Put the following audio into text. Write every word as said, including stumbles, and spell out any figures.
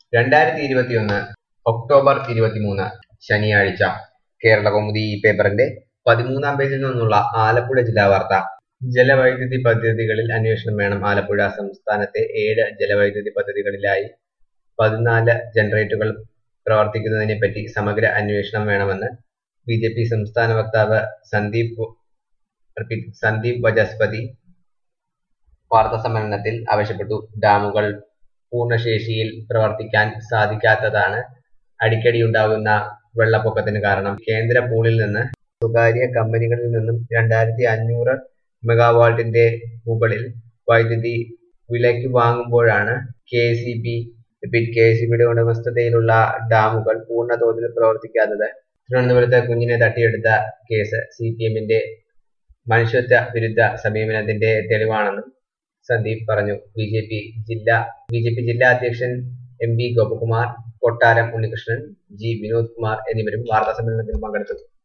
രണ്ടായിരത്തി ഇരുപത്തിയൊന്ന് ഒക്ടോബർ ഇരുപത്തിമൂന്ന് ശനിയാഴ്ച കേരളകൗമുദി ഈ പേപ്പറിന്റെ പതിമൂന്നാം പേജിൽ നിന്നുള്ള ആലപ്പുഴ ജില്ലാ വാർത്ത. ജലവൈദ്യുതി പദ്ധതികളിൽ അന്വേഷണം വേണം. ആലപ്പുഴ സംസ്ഥാനത്തെ ഏഴ് ജലവൈദ്യുതി പദ്ധതികളിലായി പതിനാല് ജനറേറ്ററുകൾ പ്രവർത്തിക്കുന്നതിനെപ്പറ്റി സമഗ്ര അന്വേഷണം വേണമെന്ന് ബി ജെ പി സംസ്ഥാന വക്താവ് സന്ദീപ് സന്ദീപ് വചസ്പതി വാർത്താസമ്മേളനത്തിൽ ആവശ്യപ്പെട്ടു. ഡാമുകൾ പൂർണ്ണശേഷിയിൽ പ്രവർത്തിക്കാൻ സാധിക്കാത്തതാണ് അടിക്കടിയുണ്ടാകുന്ന വെള്ളപ്പൊക്കത്തിന് കാരണം. കേന്ദ്ര പൂളിൽ നിന്ന് സ്വകാര്യ കമ്പനികളിൽ നിന്നും രണ്ടായിരത്തി അഞ്ഞൂറ് മെഗാവാട്ടിന്റെ മുകളിൽ വൈദ്യുതി വിലയ്ക്ക് വാങ്ങുമ്പോഴാണ് K C B K C ബിയുടെ ഉടമസ്ഥതയിലുള്ള ഡാമുകൾ പൂർണ്ണ തോതിൽ പ്രവർത്തിക്കാത്തത്. തിരുവനന്തപുരത്ത് കുഞ്ഞിനെ തട്ടിയെടുത്ത കേസ് സി പി എമ്മിന്റെ മനുഷ്യത്വ വിരുദ്ധ സമീപനത്തിന്റെ തെളിവാണെന്നും സന്ദീപ് പറഞ്ഞു. ബി ജെ പി ജില്ലാ ബി ജെ പി ജില്ലാ അധ്യക്ഷൻ എം വി ഗോപകുമാർ, കൊട്ടാരം ഉണ്ണികൃഷ്ണൻ, ജി വിനോദ് കുമാർ എന്നിവരും വാർത്താസമ്മേളനത്തിൽ പങ്കെടുത്തു.